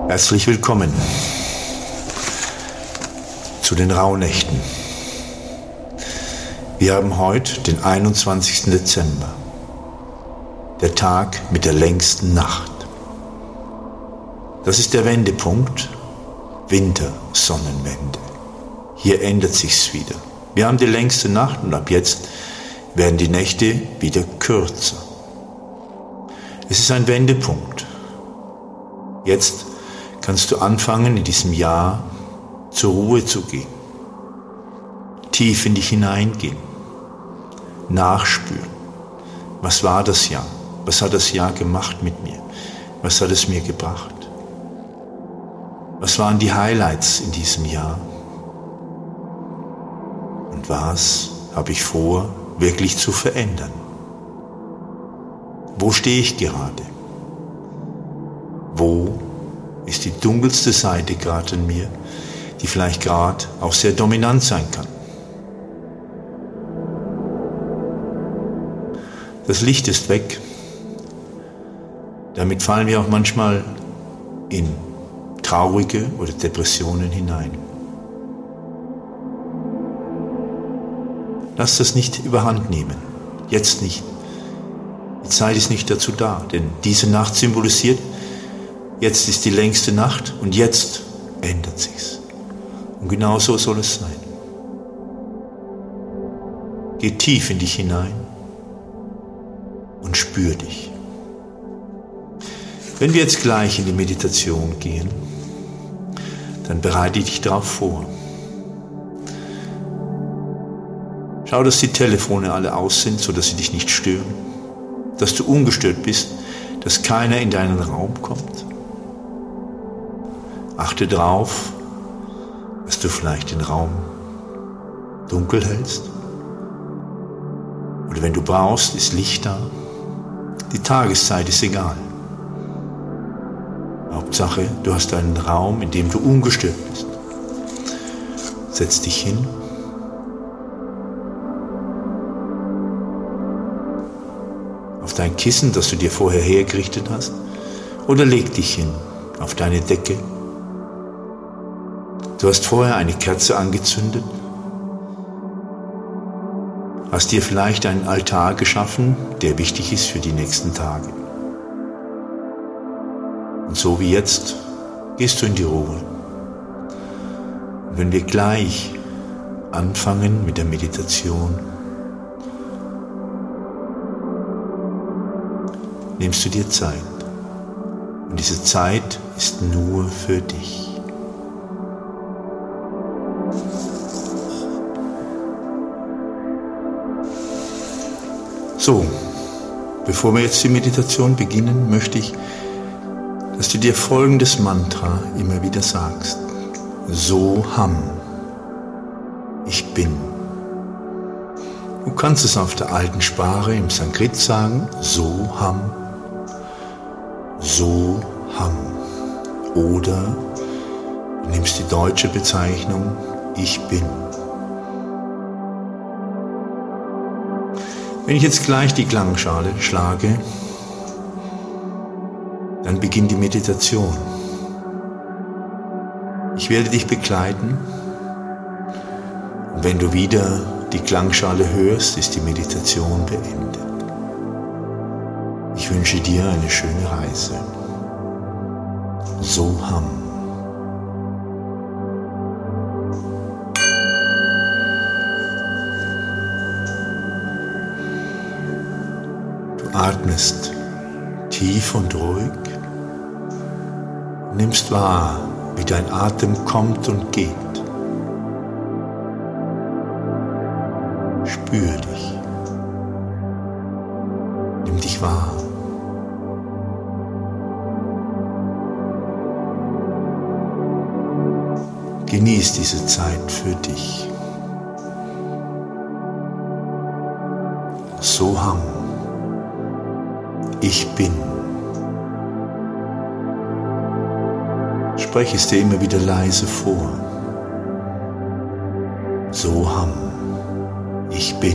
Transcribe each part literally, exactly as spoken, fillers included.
Herzlich willkommen zu den Rauhnächten. Wir haben heute den einundzwanzigsten Dezember, der Tag mit der längsten Nacht. Das ist der Wendepunkt, Wintersonnenwende. Hier ändert sich's wieder. Wir haben die längste Nacht und ab jetzt werden die Nächte wieder kürzer. Es ist ein Wendepunkt. Jetzt kannst du anfangen, in diesem Jahr zur Ruhe zu gehen, tief in dich hineingehen, nachspüren. Was war das Jahr? Was hat das Jahr gemacht mit mir? Was hat es mir gebracht? Was waren die Highlights in diesem Jahr? Und was habe ich vor, wirklich zu verändern? Wo stehe ich gerade? Wo ist die dunkelste Seite gerade in mir, die vielleicht gerade auch sehr dominant sein kann? Das Licht ist weg. Damit fallen wir auch manchmal in traurige oder Depressionen hinein. Lass das nicht überhand nehmen. Jetzt nicht. Die Zeit ist nicht dazu da, denn diese Nacht symbolisiert, jetzt ist die längste Nacht und jetzt ändert sich's. Und genau so soll es sein. Geh tief in dich hinein und spür dich. Wenn wir jetzt gleich in die Meditation gehen, dann bereite dich darauf vor. Schau, dass die Telefone alle aus sind, sodass sie dich nicht stören, dass du ungestört bist, dass keiner in deinen Raum kommt. Achte darauf, dass du vielleicht den Raum dunkel hältst. Oder wenn du brauchst, ist Licht da. Die Tageszeit ist egal. Hauptsache, du hast einen Raum, in dem du ungestört bist. Setz dich hin. Auf dein Kissen, das du dir vorher hergerichtet hast. Oder leg dich hin auf deine Decke. Du hast vorher eine Kerze angezündet, hast dir vielleicht einen Altar geschaffen, der wichtig ist für die nächsten Tage. Und so wie jetzt gehst du in die Ruhe. Und wenn wir gleich anfangen mit der Meditation, nimmst du dir Zeit. Und diese Zeit ist nur für dich. So, bevor wir jetzt die Meditation beginnen, möchte ich, dass du dir folgendes Mantra immer wieder sagst. Soham. Ich bin. Du kannst es auf der alten Sprache im Sanskrit sagen. Soham. Soham. Oder du nimmst die deutsche Bezeichnung Ich bin. Wenn ich jetzt gleich die Klangschale schlage, dann beginnt die Meditation. Ich werde dich begleiten und wenn du wieder die Klangschale hörst, ist die Meditation beendet. Ich wünsche dir eine schöne Reise. Soham. Atmest tief und ruhig, nimmst wahr, wie dein Atem kommt und geht. Spür dich, nimm dich wahr. Genieß diese Zeit für dich. Soham. Ich bin. Spreche es dir immer wieder leise vor. Soham. Ich bin.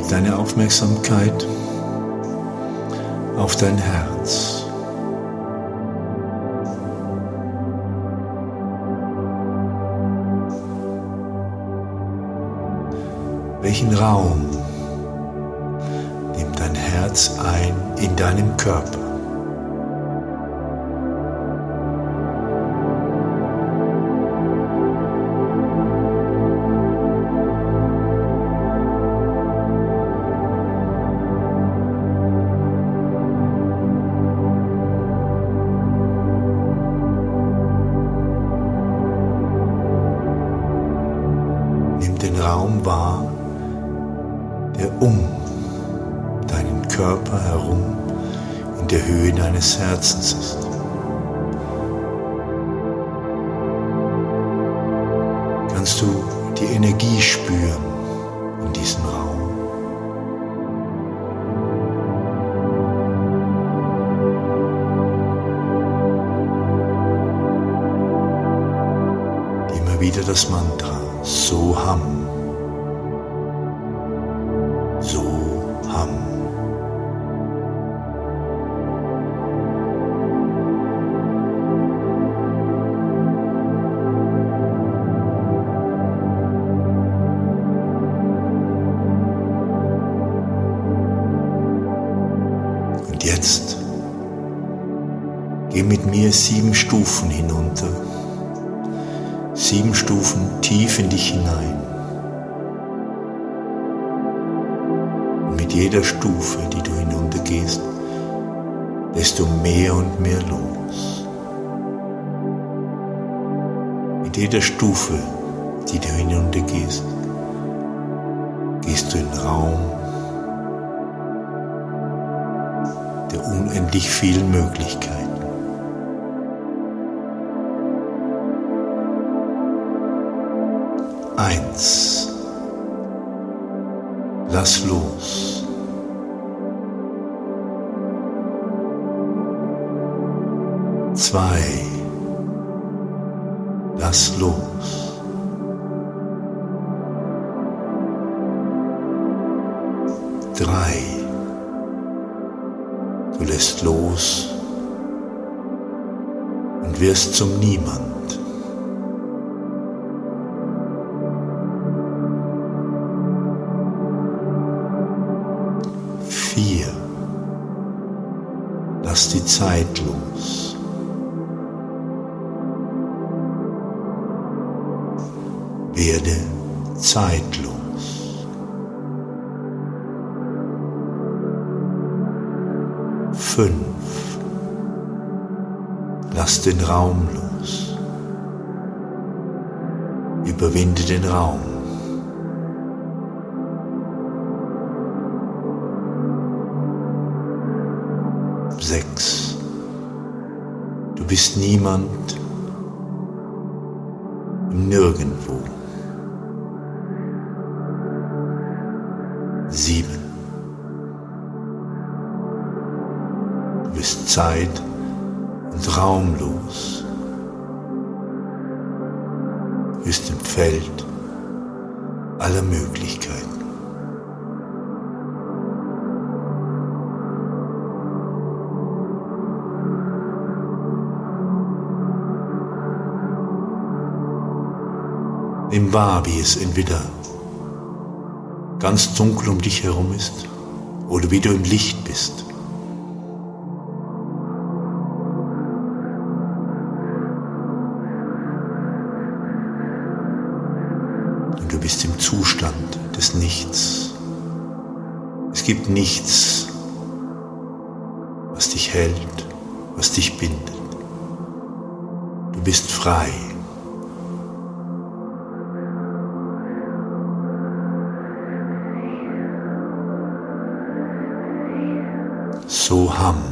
Leg deine Aufmerksamkeit auf dein Herz. Welchen Raum nimmt dein Herz ein in deinem Körper? Nimm den Raum wahr, der um deinen Körper herum in der Höhe deines Herzens ist. Kannst du die Energie spüren in diesem Raum? Immer wieder das Mantra Soham. Soham. Und jetzt geh mit mir sieben Stufen hinunter, sieben Stufen tief in dich hinein. Mit jeder Stufe, die du hinuntergehst, lässt du mehr und mehr los. Mit jeder Stufe, die du hinuntergehst, gehst du in Raum der unendlich vielen Möglichkeiten. Eins. Lass los. Zwei. Lass los. Drei. Du lässt los und wirst zum Niemand. Vier. Lass die Zeit los. Werde zeitlos. Fünf. Lass den Raum los. Überwinde den Raum. Sechs. Du bist niemand im Nirgendwo. Sieben. Du bist zeit- und raumlos. Du bist im Feld aller Möglichkeiten. Nimm wahr, wie es entweder ganz dunkel um dich herum ist oder wie du im Licht bist. Und du bist im Zustand des Nichts. Es gibt nichts, was dich hält, was dich bindet. Du bist frei. Soham.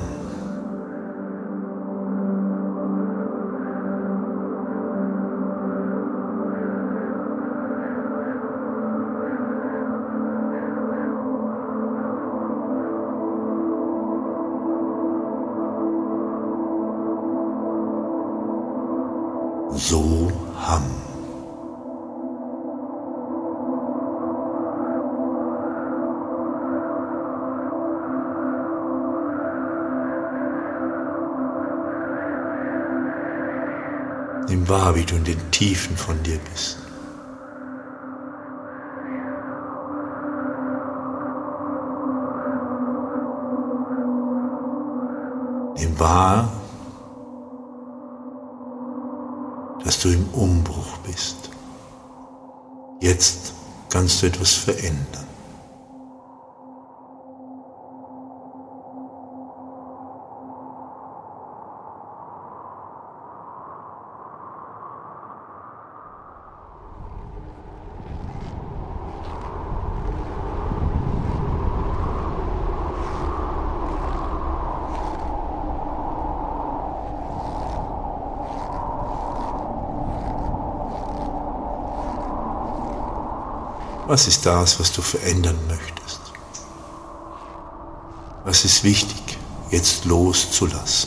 Soham. Nimm wahr, wie du in den Tiefen von dir bist. Nimm wahr, dass du im Umbruch bist. Jetzt kannst du etwas verändern. Was ist das, was du verändern möchtest? Was ist wichtig, jetzt loszulassen?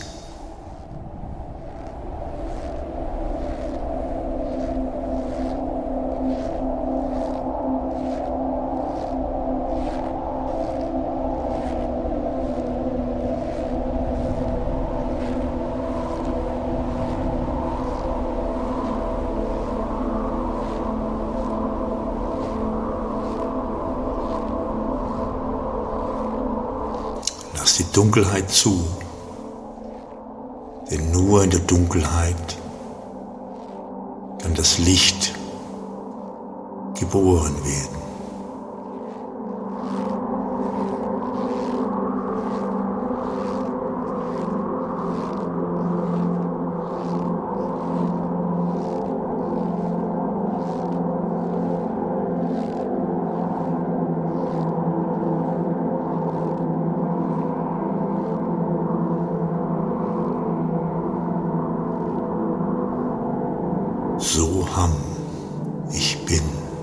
Lass die Dunkelheit zu, denn nur in der Dunkelheit kann das Licht geboren werden. Soham, ich bin.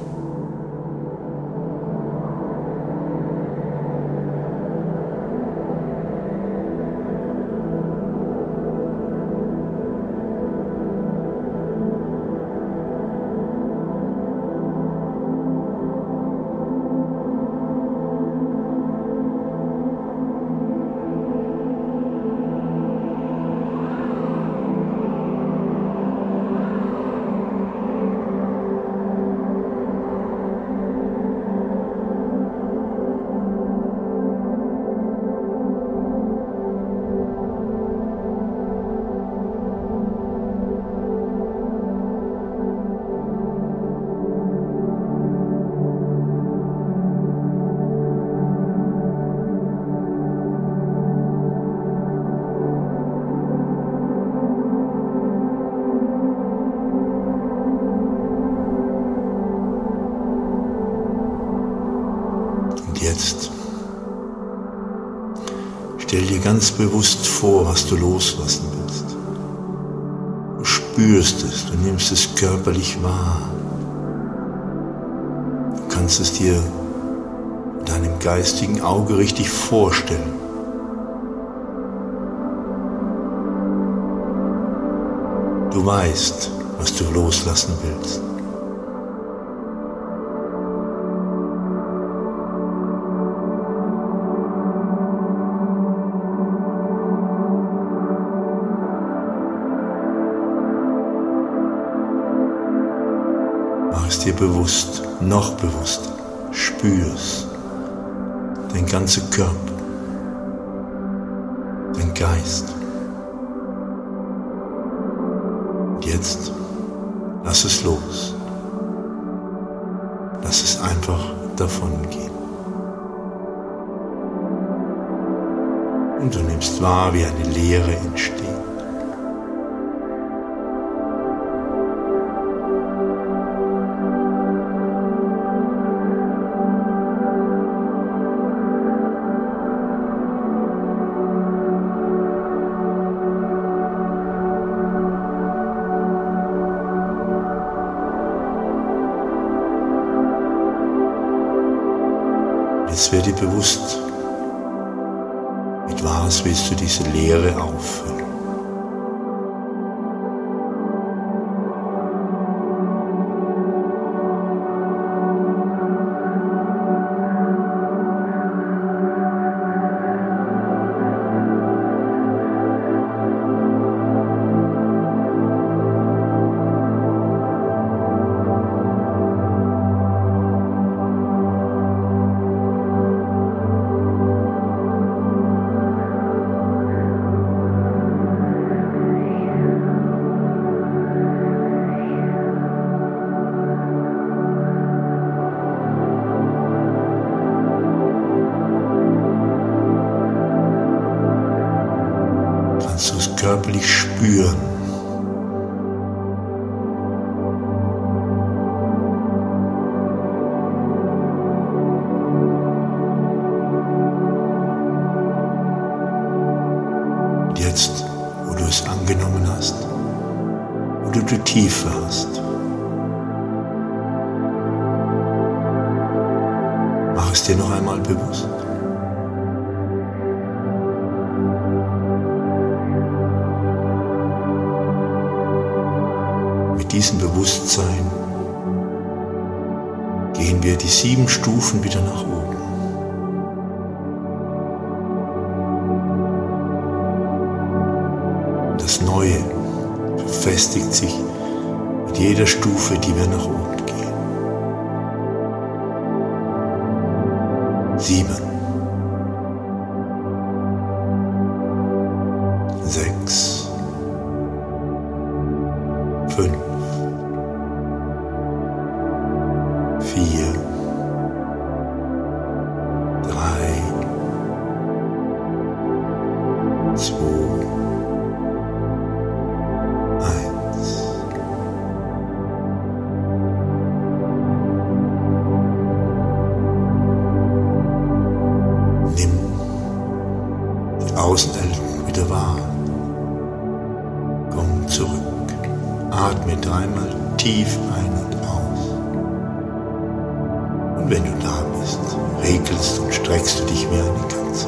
Jetzt stell dir ganz bewusst vor, was du loslassen willst. Du spürst es, du nimmst es körperlich wahr. Du kannst es dir mit deinem geistigen Auge richtig vorstellen. Du weißt, was du loslassen willst. Mach es dir bewusst, noch bewusster, spür's, dein ganzer Körper, dein Geist. Und jetzt lass es los, lass es einfach davon gehen. Und du nimmst wahr, wie eine Leere entsteht. Jetzt werde dir bewusst, mit was willst du diese Leere auffüllen. körperlich spüren. Und jetzt, wo du es angenommen hast, wo du die Tiefe hast, mach es dir noch einmal bewusst. Mit diesem Bewusstsein gehen wir die sieben Stufen wieder nach oben. Das Neue verfestigt sich mit jeder Stufe, die wir nach oben gehen. Sieben. Sechs. Fünf. Vier. Drei. Zwei. Eins. Nimm die Außenwelt wieder wahr. Komm zurück. Atme dreimal tief ein und aus. Und wenn du da bist, regelst und streckst du dich wie eine Katze.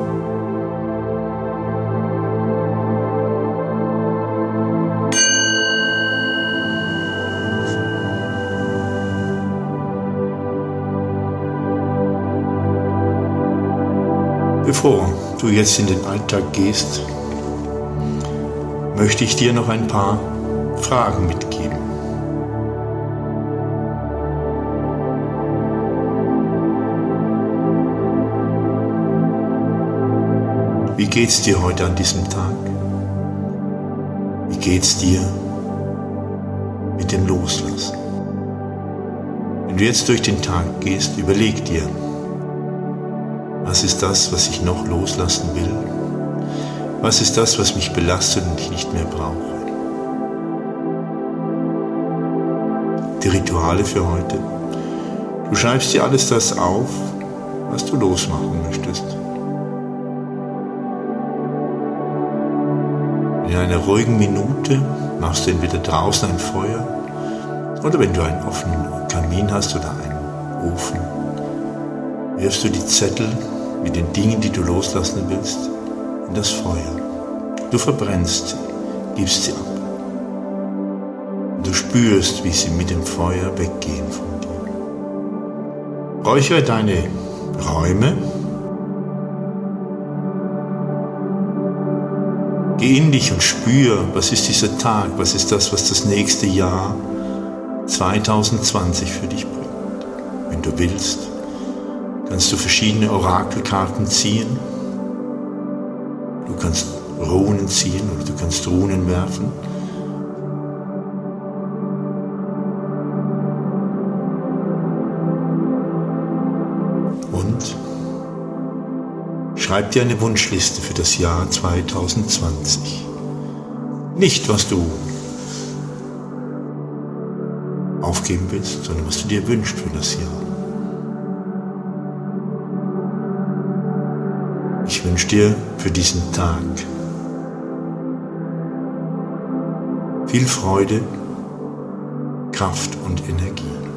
Bevor du jetzt in den Alltag gehst, möchte ich dir noch ein paar Fragen mitgeben. Wie geht's dir heute an diesem Tag? Wie geht's dir mit dem Loslassen? Wenn du jetzt durch den Tag gehst, überleg dir, was ist das, was ich noch loslassen will? Was ist das, was mich belastet und ich nicht mehr brauche? Die Rituale für heute. Du schreibst dir alles das auf, was du losmachen möchtest. In einer ruhigen Minute machst du entweder draußen ein Feuer oder wenn du einen offenen Kamin hast oder einen Ofen, wirfst du die Zettel mit den Dingen, die du loslassen willst, in das Feuer. Du verbrennst sie, gibst sie ab. Und du spürst, wie sie mit dem Feuer weggehen von dir. Räuchere deine Räume. Geh in dich und spür, was ist dieser Tag, was ist das, was das nächste Jahr zwanzig zwanzig für dich bringt. Wenn du willst, kannst du verschiedene Orakelkarten ziehen. Du kannst Runen ziehen oder du kannst Runen werfen. Und schreib dir eine Wunschliste für das Jahr zwanzig zwanzig. Nicht, was du aufgeben willst, sondern was du dir wünschst für das Jahr. Ich wünsche dir für diesen Tag viel Freude, Kraft und Energie.